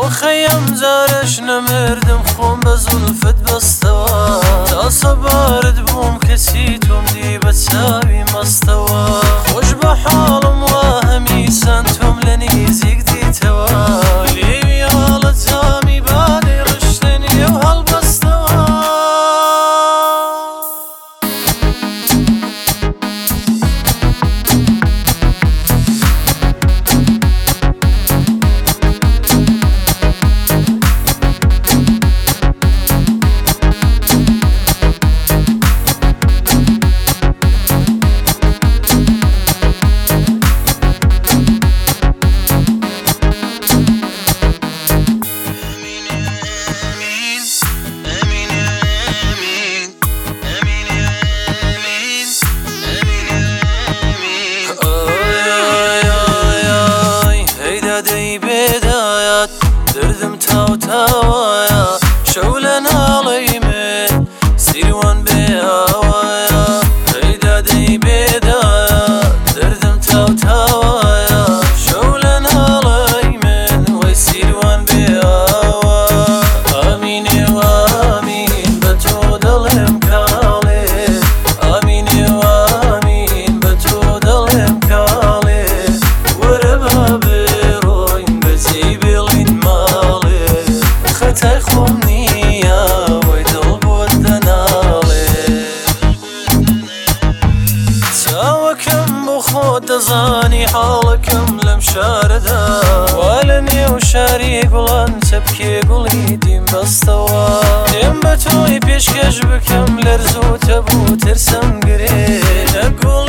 خەیەم جارەش نەمردم خۆم بە زولفت بەستەوە تا سەبارەت بووم کەسی تۆم دی بە چاوی مەستەوە خۆش بە حاڵم وا هەمیسان تۆم لە نزیک دیتەوە لێوی هاڵە جامی بادەی ڕشتن لێو هەڵبەستەوە بێدایات دردم تاو تاوایە شەو لە ناڵەی من سیروان بێ ئاوایە هەیدادەی بێدایات دردم تاو تاوایە شەو لە ناڵەی من وەی سیروان بێ ئاوا ئامینێ وامین بە تۆ دڵێم کاڵێ ئامینێ وامین بە تۆ دڵێم کاڵێ وەرە بابێ خەتای خۆم نییە وەی دڵ بۆت دەناڵێ چاوەکەم بۆ خۆت دەزانی حاڵەکەم لەم شارەدا وا لە نێو شاری گوڵان چەپکێ گوڵی دیم بەستەوە دێم بە تۆی پێشکەش بکەم لەرزوو تەبوو ترسم گرێ لە گوڵ